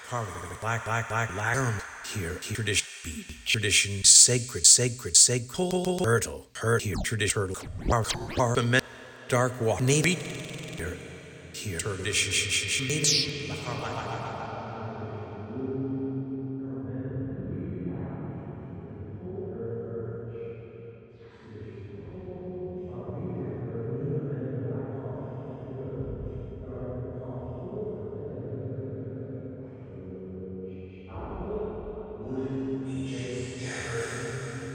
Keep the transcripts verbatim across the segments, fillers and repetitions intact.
carving, black, black, black, black, here, here, tradition, beat, tradition, sacred, sacred, sacred, turtle, hurt, here, tradition, turtle, carve, carve, dark walk, native, here, here, tradition, native, wooden ancient American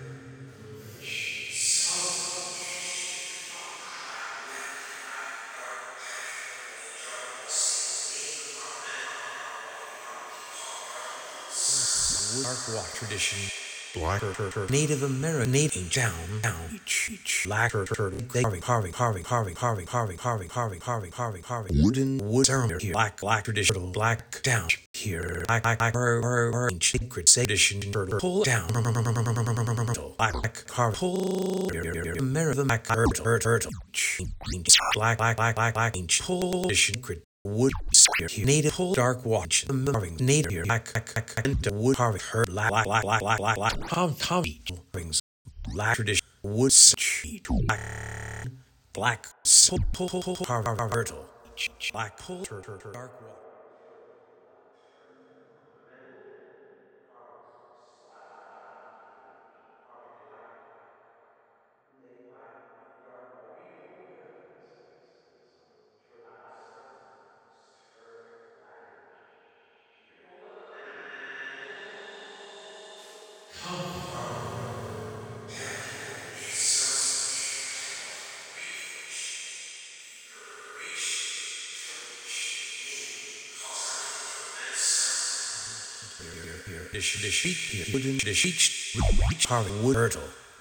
dark walk tradition. Black turtle, Native American, native down, down, each, each, black turtle, carving, carving, carving, carving, carving, carving, carving, carving, carving, carving, carving, wooden, wood ceremony here, black, black traditional, black down here, black, black, black, secret, tradition, turtle, pull down, black, carve, pull, American, black, turtle, turtle, black, black, black, black, black, pull, secret. Wood spear native whole dark watch the carving native here black and wood carving her black black black black black black black tom tom carvings black tradition wood sheet black black pull pull pull carve turtle black pull turtle dark water. The sheet here, wooden the sheet, carving wood turtle,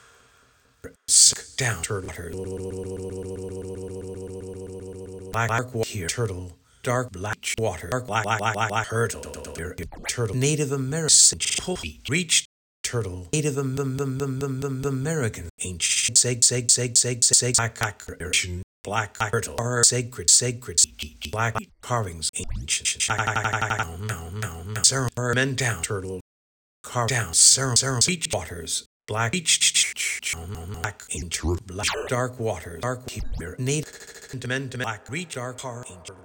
down turtle, black black here turtle, dark black water, dark black black black black turtle, turtle, Native American reach turtle, Native American ancient seg seg seg seg seg black black turtle are sacred sacred black carvings ancient ceremony down turtle. Carve down, serum, serum, beach waters, black beach, black, into black, dark waters, dark, native, black, reach, dark, car,